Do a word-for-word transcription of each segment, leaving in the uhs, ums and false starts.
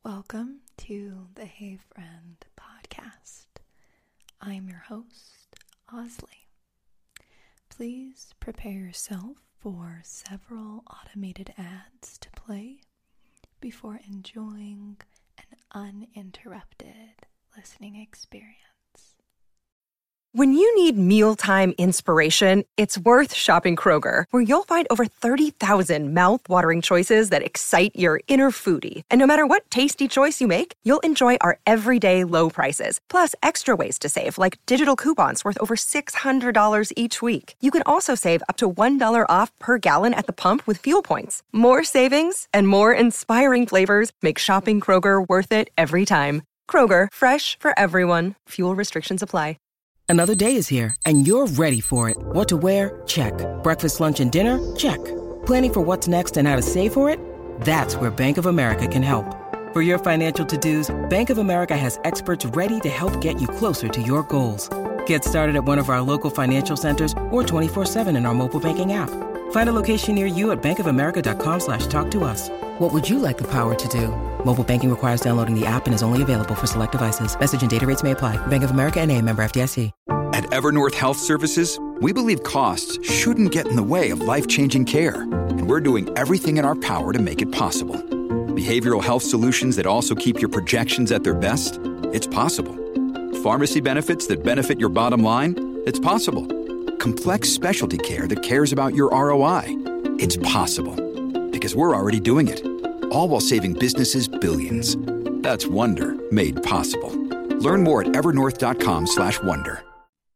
Welcome to the Hey Friend podcast. I'm your host, Osley. Please prepare yourself for several automated ads to play before enjoying an uninterrupted listening experience. When you need mealtime inspiration, it's worth shopping Kroger, where you'll find over thirty thousand mouth-watering choices that excite your inner foodie. And no matter what tasty choice you make, you'll enjoy our everyday low prices, plus extra ways to save, like digital coupons worth over six hundred dollars each week. You can also save up to one dollar off per gallon at the pump with fuel points. More savings and more inspiring flavors make shopping Kroger worth it every time. Kroger, fresh for everyone. Fuel restrictions apply. Another day is here, and you're ready for it. What to wear? Check. Breakfast, lunch, and dinner? Check. Planning for what's next and how to save for it? That's where Bank of America can help. For your financial to-dos, Bank of America has experts ready to help get you closer to your goals. Get started at one of our local financial centers or twenty-four seven in our mobile banking app. Find a location near you at bankofamerica.com slash talk to us. What would you like the power to do? Mobile banking requires downloading the app and is only available for select devices. Message and data rates may apply. Bank of America N A, member F D I C. At Evernorth Health Services, we believe costs shouldn't get in the way of life-changing care, and we're doing everything in our power to make it possible. Behavioral health solutions that also keep your projections at their best? It's possible. Pharmacy benefits that benefit your bottom line? It's possible. Complex specialty care that cares about your R O I? It's possible. Because we're already doing it. All while saving businesses billions. That's Wonder made possible. Learn more at evernorth.com slash wonder.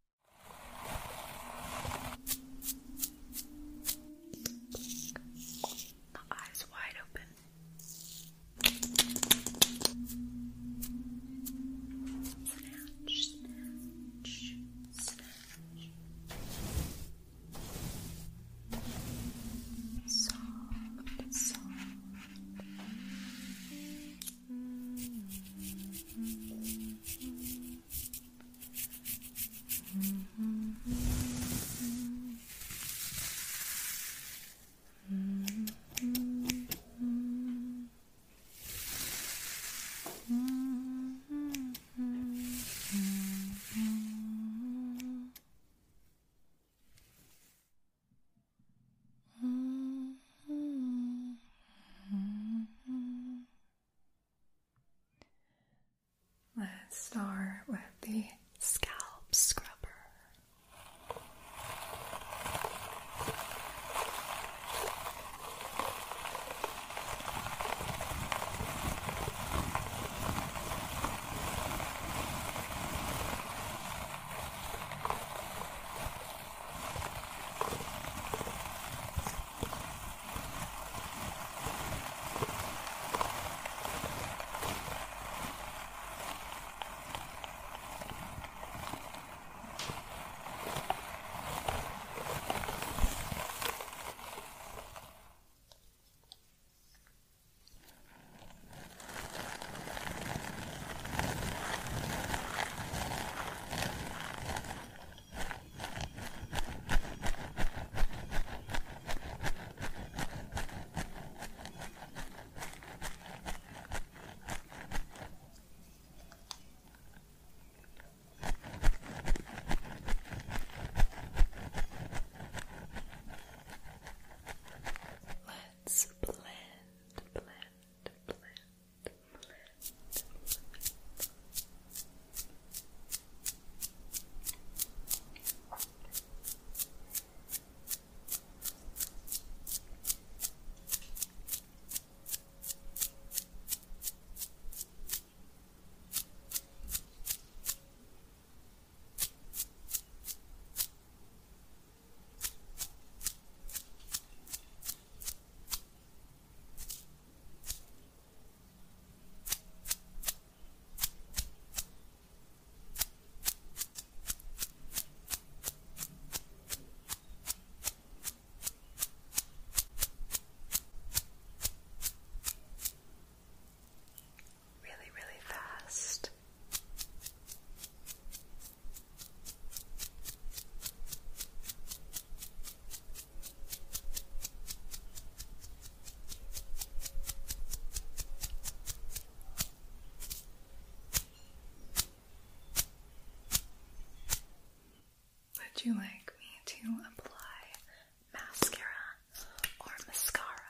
Eyes wide open. Soft, soft. Let's start with the scalp scrubber. Would you like me to apply mascara or mascara?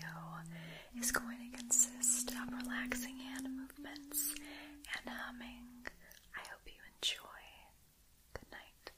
video is going to consist of relaxing hand movements and humming. I hope you enjoy. Good night.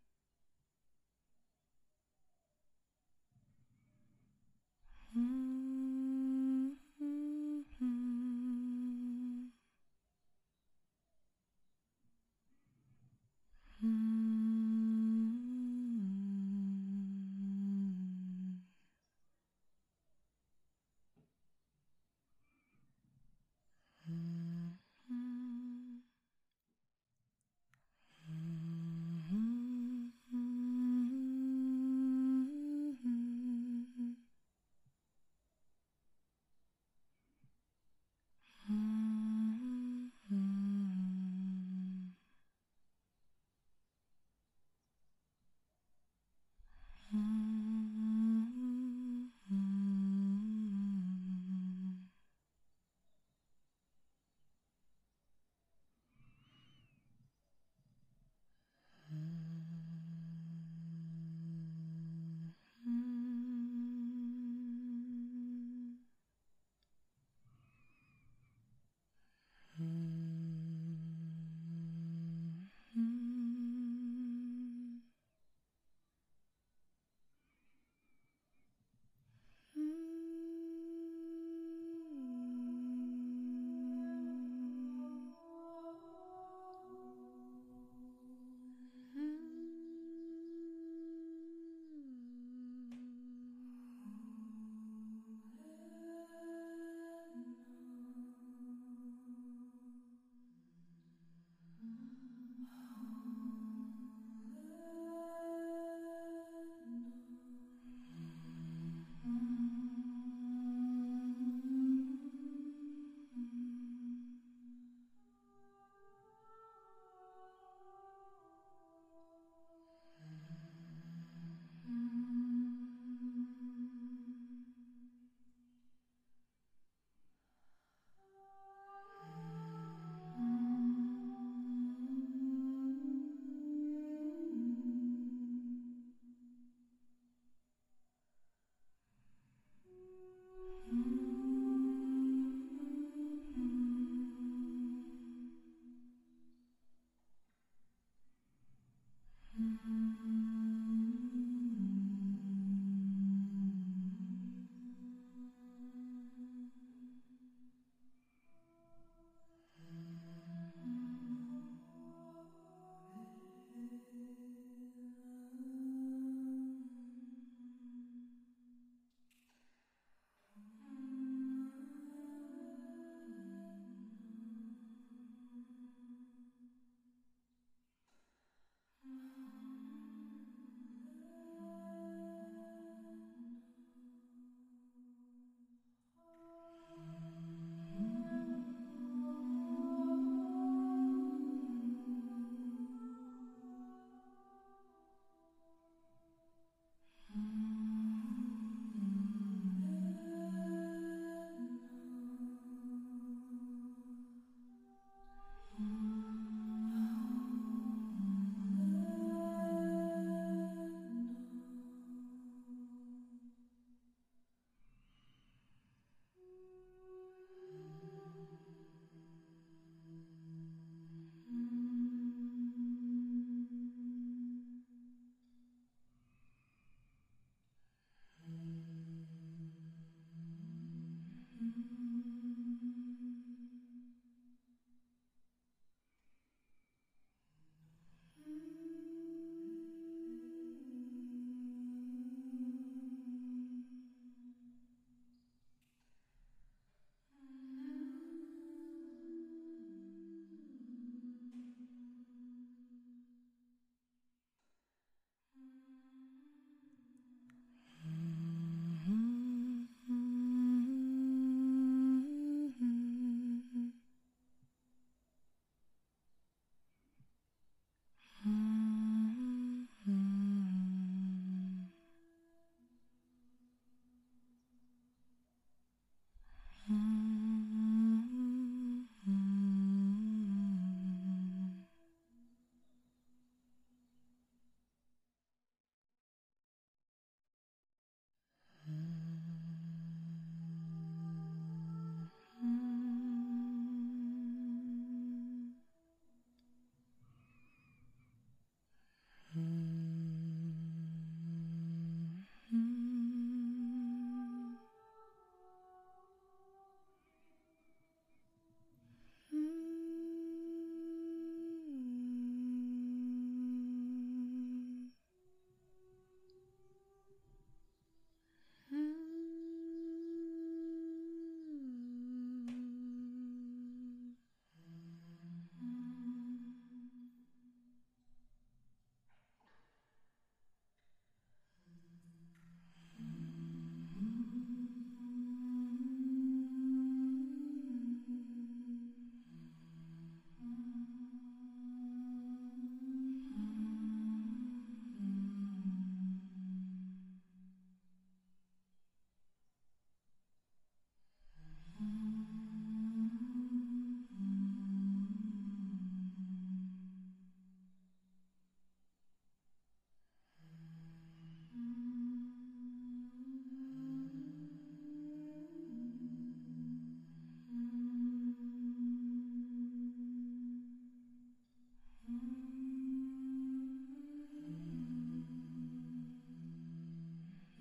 Mm-hmm.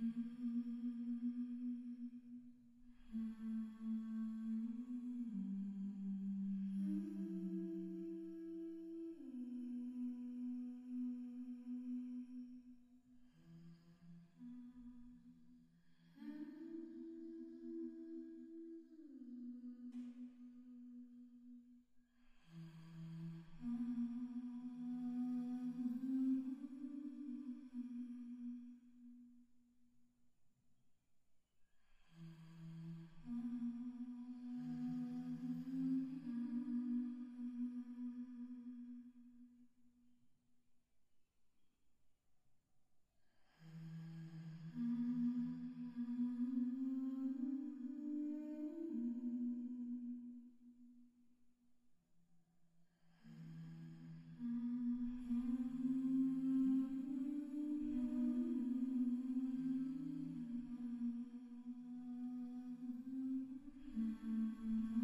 Mm-hmm.